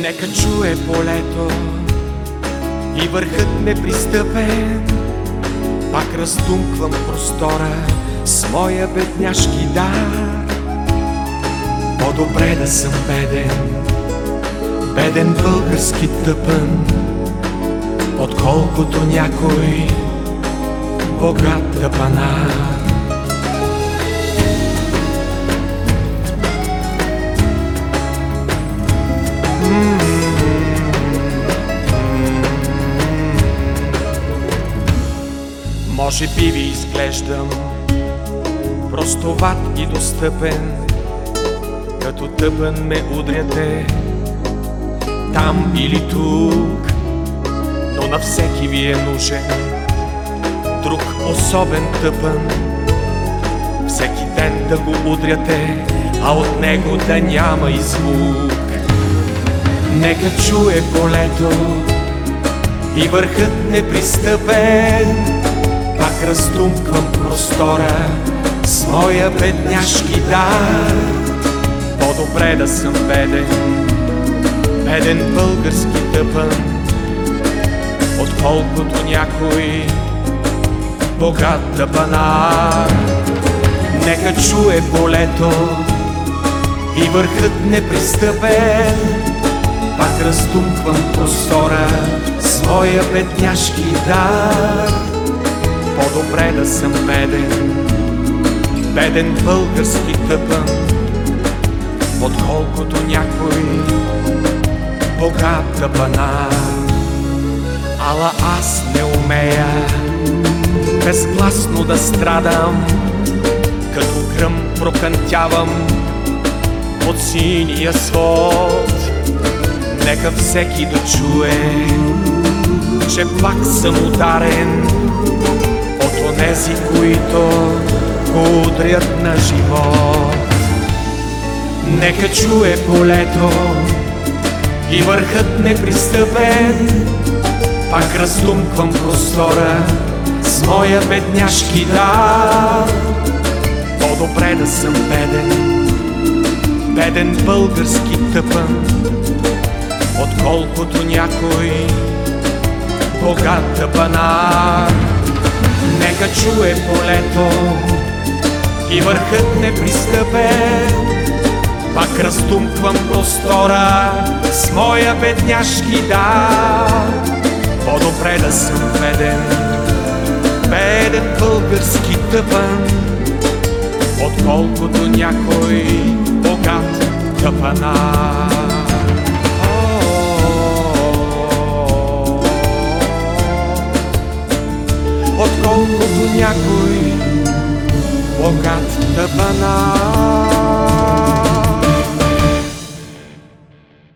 Нека чуе полето и върхът непристъпен. Пак разтумквам простора с моя бедняшки дар. По-добре да съм беден, беден български тъпън, отколкото някой богат тъпанар. Може би ви изглеждам простоват и достъпен, като тъпън ме удряте там или тук, но на всеки ви е нужен друг особен тъпън. Всеки ден да го удряте, а от него да няма и звук. Нека чуе полето и върхът непристъпен. Пак разтумквам простора с моя бедняшки дар. По-добре да съм беден, беден български тъпън, отколкото някой богат тъпанар. Нека чуе полето и върхът непристъпен. Пак разтумквам простора с моя бедняшки дар. По-добре да съм беден, беден български тъпън, отколкото някой богат тъпанар. Ала аз не умея безгласно да страдам, като гръм прокънтявам от синия свод. Нека всеки да чуе, че пак съм ударен от онези, които го удрят на живот. Нека чуе полето и върхът непристъпен. Пак разтумквам простора с моя бедняшки дар. По-добре да съм беден, беден български тъпън, отколкото някой богат тъпанар. Нека чуе полето и върхът непристъпен. Пак разтумквам простора с моя бедняшки дар. По-добре да съм беден, беден български тъпън, отколкото някой богат тъпанар. Отколкото някой богат тъпанар.